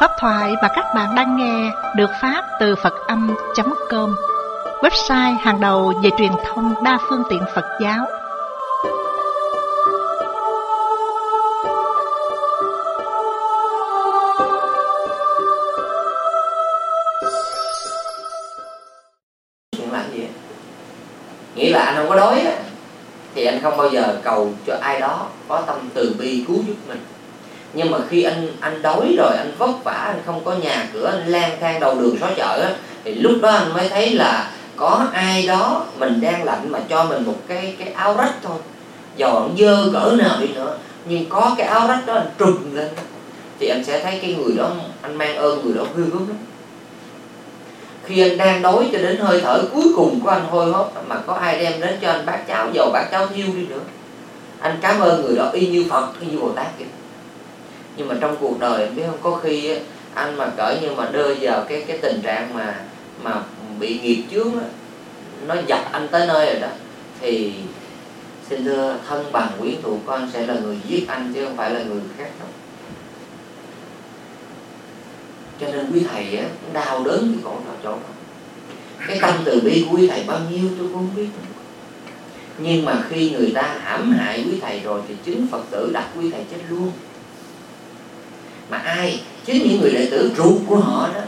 Pháp thoại mà các bạn đang nghe được phát từ Phật-âm.com, website hàng đầu về truyền thông đa phương tiện Phật giáo. Làm gì? Nghĩa là anh không có đói á, thì anh không bao giờ cầu cho ai đó có tâm từ bi cứu giúp mình. Nhưng mà khi anh đói rồi, anh vất vả, anh không có nhà cửa, anh lang thang đầu đường xó chợ á, thì lúc đó anh mới thấy là có ai đó mình đang lạnh mà cho mình một cái áo rách thôi, dầu anh dơ cỡ nào đi nữa, nhưng có cái áo rách đó anh trùm lên, thì anh sẽ thấy cái người đó, anh mang ơn người đó ghê gớm lắm. Khi anh đang đói cho đến hơi thở cuối cùng của anh hôi hốc mà có ai đem đến cho anh bát cháo, dầu bát cháo thiêu đi nữa, anh cảm ơn người đó y như Phật, y như Bồ Tát vậy. Nhưng mà trong cuộc đời anh biết không, có khi anh mà cỡ như mà đưa vào cái tình trạng mà bị nghiệp chướng đó, nó dập anh tới nơi rồi đó, thì xin thưa thân bằng quyến thuộc của anh sẽ là người giết anh chứ không phải là người khác đâu. Cho nên quý thầy á, đau đớn cái khổ nào chỗ đó. Cái tâm từ bi của quý thầy bao nhiêu tôi cũng không biết. Nhưng mà khi người ta hãm hại quý thầy rồi thì chính Phật tử đặt quý thầy chết luôn. Mà ai? Chính những người đệ tử ruột của họ đó.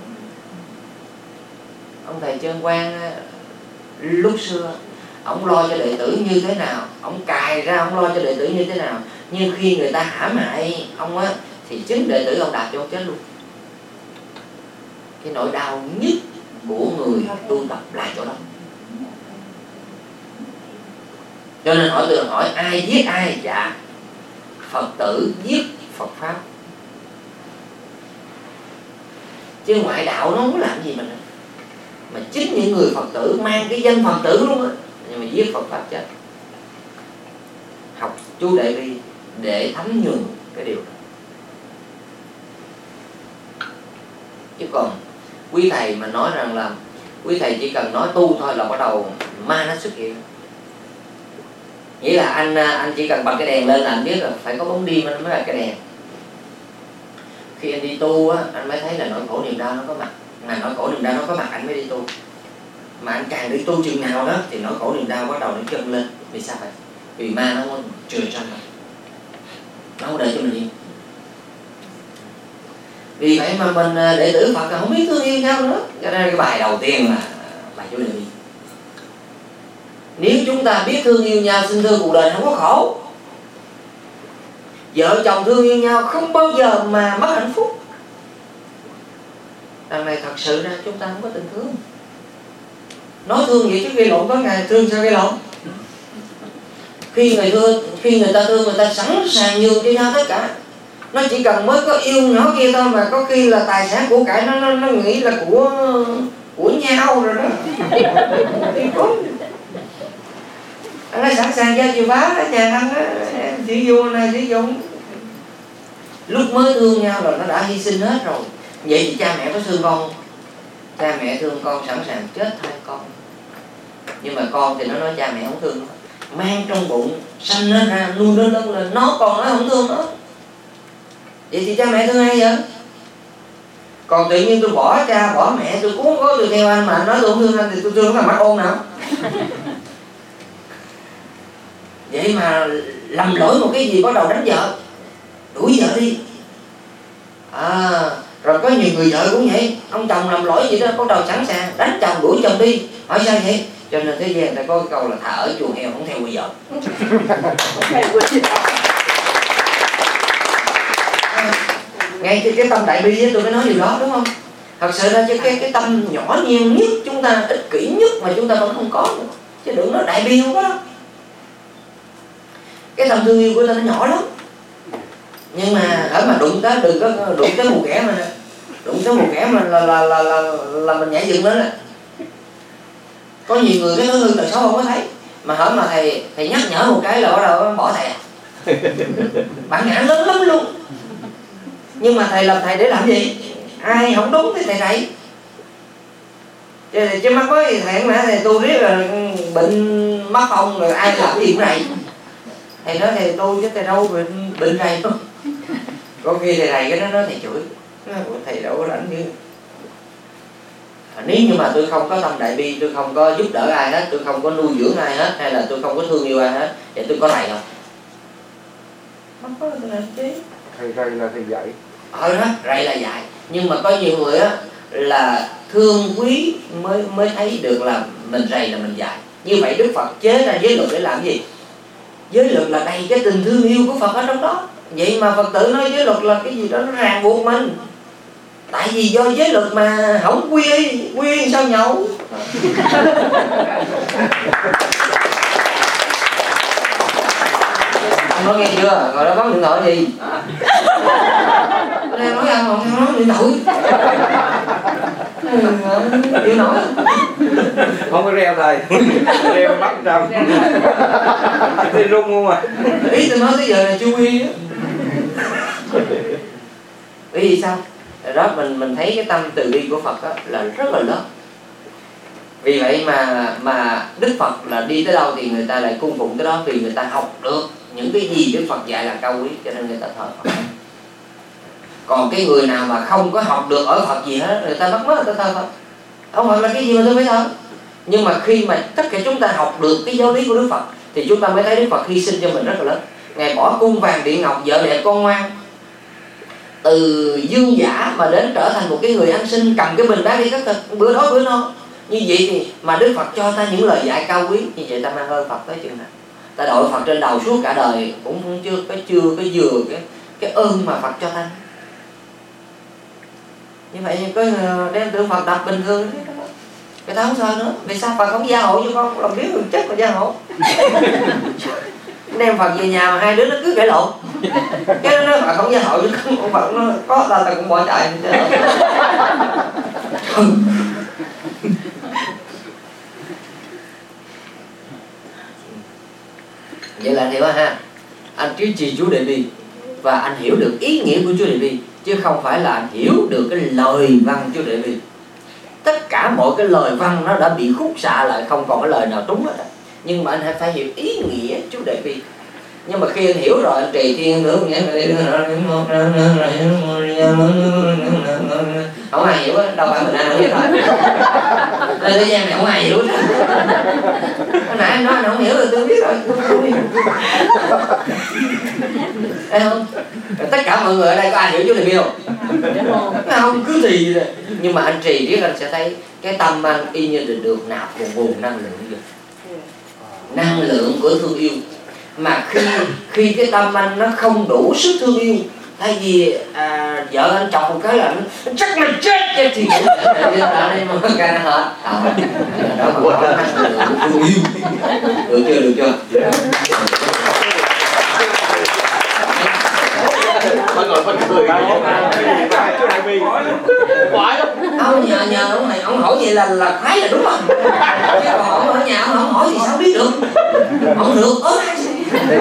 Ông thầy Trân Quang lúc xưa ông lo cho đệ tử như thế nào, ông cài ra ông lo cho đệ tử như thế nào, nhưng khi người ta hãm hại ông á thì chính đệ tử ông đạp cho ông chết luôn. Cái nỗi đau nhất của người tu tập là chỗ đó. Cho nên hỏi ai giết ai? Dạ, Phật tử giết Phật Pháp. Chứ ngoại đạo nó không có làm gì mình. Mà chính những người Phật tử mang cái danh Phật tử luôn á, nhưng mà giết Phật Pháp chết. Học chú Đại Bi để thấm nhuần cái điều đó. Chứ còn quý thầy mà nói rằng là quý thầy chỉ cần nói tu thôi là bắt đầu ma nó xuất hiện. Nghĩa là anh chỉ cần bật cái đèn lên là anh biết rồi, phải có bóng đêm nó mới là cái đèn. Khi anh đi tu á, anh mới thấy là nỗi khổ niềm đau nó có mặt. Mà nỗi khổ niềm đau nó có mặt anh mới đi tu. Mà anh càng đi tu chừng nào đó thì nỗi khổ niềm đau bắt đầu nó chân lên. Vì sao vậy? Vì ma nó muốn trừ cho anh, nó không để cho mình yên. Vì vậy mà mình đệ tử Phật là không biết thương yêu nhau nữa. Cho nên cái bài đầu tiên là bài chú Đại Bi. Nếu chúng ta biết thương yêu nhau, xin thưa cuộc đời không có khổ. Vợ chồng thương yêu nhau không bao giờ mà mất hạnh phúc. Đằng này thật sự ra chúng ta không có tình thương. Nói thương vậy chứ gây lộn có ngày thương sao gây lộn. Khi người ta thương, người ta sẵn sàng nhường cho nhau tất cả. Nó chỉ cần mới có yêu nhỏ kia thôi mà có khi là tài sản của cải nó nghĩ là của nhau rồi đó. Nó sẵn sàng giao chìa khóa nhà anh đó, sử dụng này sử dụng. Lúc mới thương nhau rồi nó đã hy sinh hết rồi. Vậy thì cha mẹ có thương con? Cha mẹ thương con sẵn sàng chết thay con. Nhưng mà con thì nó nói cha mẹ không thương. Mang trong bụng, sanh nó ra, nuôi nó lớn lên, nó còn nói không thương nó. Vậy thì cha mẹ thương ai vậy? Còn tự nhiên tôi bỏ cha, bỏ mẹ, tôi cũng có tôi theo anh mà anh nói tôi không thương anh thì tôi thương thằng mắt ôn nào? Vậy mà lầm lỗi một cái gì bắt đầu đánh vợ, đuổi vợ đi. Rồi có nhiều người vợ cũng vậy, ông chồng làm lỗi gì đó bắt đầu sẵn sàng đánh chồng, đuổi chồng đi. Hỏi sao vậy? Cho nên thế gian ta có cái câu là thà ở chuồng heo không theo quỷ vợ. Ngay cái tâm đại bi tôi mới nói điều đó, đúng không? Thật sự ra chứ cái tâm nhỏ nhen nhất chúng ta, ích kỷ nhất mà chúng ta vẫn không có nữa. Chứ đừng nói đại bi không có đâu. Cái tâm thương yêu của ta nó nhỏ lắm. Nhưng mà ở mà đụng tới, đừng có đụng tới một kẻ mà đụng tới một kẻ mà là mình nhảy dựng lên. Có nhiều người cái hư tật xấu không có thấy, mà hở mà thầy nhắc nhở một cái là bắt đầu bỏ thầy. Bản ngã lớn lắm luôn. Nhưng mà thầy làm thầy để làm gì? Ai không đúng thì thầy dạy. Chứ mắc có gì thầy mà thầy tu riết là bệnh mắc không rồi ai làm gì cũng này. Thầy nói thầy tu chứ thầy đâu bệnh rầy không. Có khi thầy rầy cái nó nói thầy chửi. Thầy đâu có rảnh chứ. Nếu như mà tôi không có tâm đại bi, tôi không có giúp đỡ ai hết, tôi không có nuôi dưỡng ai hết, hay là tôi không có thương yêu ai hết, vậy tôi có thầy không? Không có làm chứ. Thầy rầy là thầy dạy. Đó, rầy là dạy. Nhưng mà có nhiều người á là thương quý mới thấy được là mình rầy là mình dạy. Như vậy Đức Phật chế ra giới luật để làm gì? Giới luật là đầy cái tình thương yêu của Phật ở trong đó. Vậy mà Phật tử nói giới luật là cái gì đó nó ràng buộc mình. Tại vì do giới luật mà không quy sao nhậu. Ông nói nghe chưa? Rồi đó bấm điện thoại gì? Tôi đang nói ông nói điện thoại. Chịu nổi. Không có reo thầy. Reo bắt trăm. Thì rung không à. Ý tôi nói tới giờ là chưa quy á. Bởi vì sao? Đó mình thấy cái tâm từ bi của Phật đó là rất là lớn. Vì vậy mà Đức Phật là đi tới đâu thì người ta lại cung phụng tới đó, vì người ta học được những cái gì Đức Phật dạy là cao quý, cho nên người ta thờ Phật. Còn cái người nào mà không có học được ở Phật gì hết, người ta bắt mất người ta thờ Phật. Ông Phật là cái gì mà tôi phải thờ? Nhưng mà khi mà tất cả chúng ta học được cái giáo lý của Đức Phật thì chúng ta mới thấy Đức Phật hy sinh cho mình rất là lớn. Ngài bỏ cung vàng điện ngọc, vợ đẹp con ngoan, từ dương giả mà đến trở thành một cái người ăn xin, cầm cái bình đá đi các bữa đói bữa no. Như vậy thì mà Đức Phật cho ta những lời dạy cao quý, như vậy ta mang ơn Phật tới chừng nào? Ta đội Phật trên đầu suốt cả đời cũng chưa có vừa cái ơn mà Phật cho ta. Như vậy có đem tượng Phật đập bình thường cái ta không sao nữa. Vì sao Phật không gia hộ cho con? Lòng biết mình chết mà gia hộ. Đem Phật về nhà mà hai đứa nó cứ cãi lộn, cái nó nói Phật không gia hộ chứ con Phật nó có ta cũng bỏ chạy. Vậy là hiểu ha, anh trì Chúa Đại Bi và anh hiểu được ý nghĩa của Chúa Đại Bi, chứ không phải là anh hiểu được cái lời văn Chúa Đại Bi. Tất cả mọi cái lời văn nó đã bị khúc xạ lại, không còn cái lời nào trúng hết. Nhưng mà anh phải hiểu ý nghĩa Chúa Đại Bi. Nhưng mà khi anh hiểu rồi, anh trì thiên nữa không ai hiểu, đâu phải mình ăn biết rồi. Lên thế gian này không ai hiểu. Hồi nãy anh nói anh không hiểu rồi, tôi biết rồi. Thấy không? Tất cả mọi người ở đây có ai hiểu Chúa Đại Bi không? Không, cứ trì rồi. Nhưng mà anh trì biết anh sẽ thấy cái tâm anh y như được nạp nguồn năng lượng vậy. Năng lượng của thương yêu. Mà khi cái tâm anh nó không đủ sức thương yêu, thay vì vợ anh chọc một cái là nó chắc mày chết chứ thì ở đây mà ca nó hết. Đó mà có năng lượng thương yêu. Được chưa? Mọi người phân cười. Ông nhờ ông này, ông hỏi vậy là khoái là đúng không? Chứ còn ông ở nhà ông không hỏi thì sao biết được? Ông được ớt hay gì?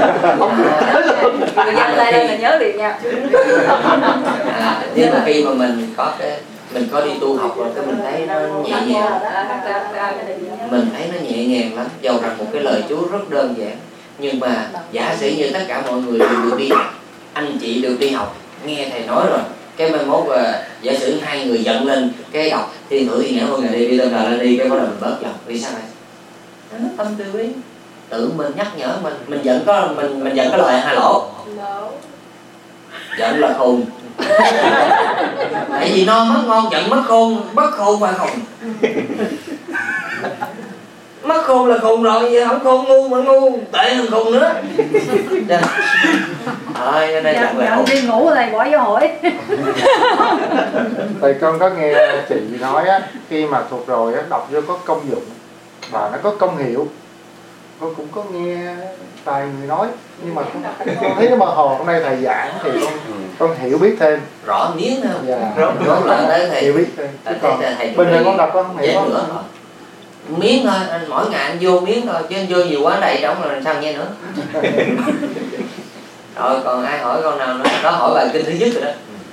Người dân lại đây là nhớ liền nha. Nhưng mà khi mà mình có đi tu học rồi cái mình thấy nó nhẹ nhàng, mình thấy nó nhẹ nhàng lắm. Dầu rằng một cái lời Chúa rất đơn giản, nhưng mà giả sử như tất cả mọi người đều được đi học, anh chị được đi học, nghe thầy nói rồi, cái mai mốt giả sử hai người giận lên cái đọc thiên thử thì nhớ mọi người đi tâm là lên đi, cái bắt đầu mình bớt giận. Vì sao vậy? Nó tâm từ bi, tự mình nhắc nhở mình giận có mình giận cái lời hai lỗ, giận là khùng. Tại vì no mất ngon, giận mất khôn phải khùng. Mất khôn là khùng rồi, giờ không khôn ngu mà ngu tệ hơn khùng nữa. Thôi đây giận là khùng. Đi ngủ ở đây bỏ vô hỏi. Thầy con có nghe chị nói á, khi mà thuộc rồi á, đọc vô có công dụng và nó có công hiệu. Con cũng có nghe tài người nói, nhưng mà con thấy nó mơ hồ. Hôm nay thầy giảng thì con hiểu biết thêm Rõ miếng nào. Dạ. Rõ là đấy thầy hiểu biết thêm. Chứ còn bình thường con đọc con không hiểu nữa. Miếng thôi, anh mỗi ngày anh vô miếng thôi, chứ anh vô nhiều quá đầy trống rồi làm sao nghe nữa. Rồi còn ai hỏi con nào nữa? Đó hỏi bài kinh thứ nhất rồi đó.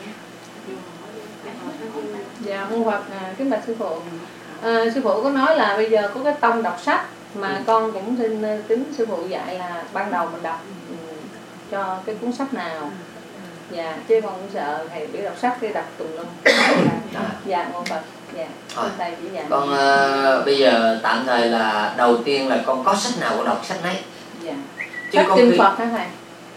Dạ, Hương Phật kính bạch sư phụ. Sư phụ có nói là bây giờ có cái tông đọc sách mà con cũng xin kính sư phụ dạy là ban đầu mình đọc cho cái cuốn sách nào, Dạ, chứ con cũng sợ thầy biểu đọc sách cái đọc tùm lum. Dạ, ngô Phật. Dạ, thầy chỉ dạy. Con bây giờ tạm thời là đầu tiên là con có sách nào con đọc sách nấy. Dạ. Chứ Sách kinh Phật hả thầy?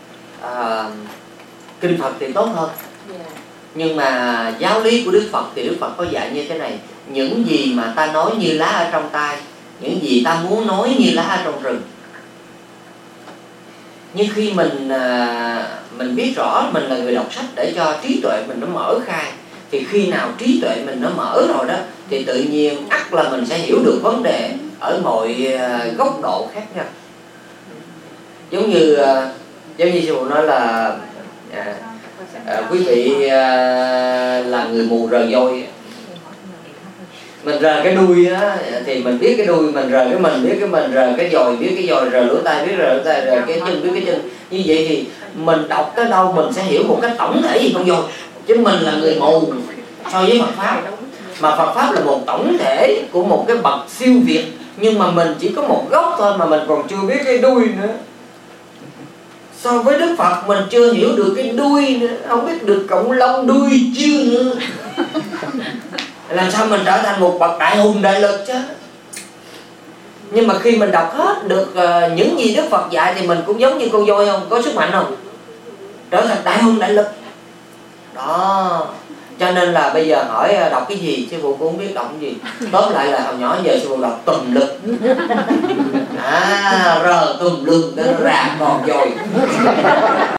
Kinh Phật thì tốt hơn. Dạ. Nhưng mà giáo lý của Đức Phật thì Đức Phật có dạy như thế này: những gì mà ta nói như lá ở trong tai, những gì ta muốn nói như lá ở trong rừng. Nhưng khi mình biết rõ mình là người đọc sách để cho trí tuệ mình nó mở khai, thì khi nào trí tuệ mình nó mở rồi đó, thì tự nhiên ắt là mình sẽ hiểu được vấn đề ở mọi góc độ khác nhau. Giống như sư phụ nói là quý vị là người mù rờ voi, mình rờ cái đuôi á thì mình biết cái đuôi, mình rờ cái mình biết cái mình, rờ cái dòi biết cái dòi, rờ lỗ tai biết rờ lỗ tai, rờ cái chân biết cái chân. Như vậy thì mình đọc tới đâu mình sẽ hiểu một cách tổng thể gì con voi. Chứ mình là người mù so với Phật Pháp. Mà Phật Pháp là một tổng thể của một cái bậc siêu việt, nhưng mà mình chỉ có một góc thôi mà mình còn chưa biết cái đuôi nữa. So với Đức Phật mình chưa hiểu được cái đuôi nữa, không biết được cộng lông đuôi chưa nữa. Làm sao mình trở thành một bậc đại hùng đại lực chứ. Nhưng mà khi mình đọc hết được những gì Đức Phật dạy thì mình cũng giống như con voi không? Có sức mạnh không? Trở thành đại hùng đại lực. Đó. Cho nên là bây giờ hỏi đọc cái gì, sư phụ cũng không biết đọc cái gì. Tóm lại là hồi nhỏ giờ sư phụ đọc tùm lực. Rờ tùm lum, nó ra còn voi.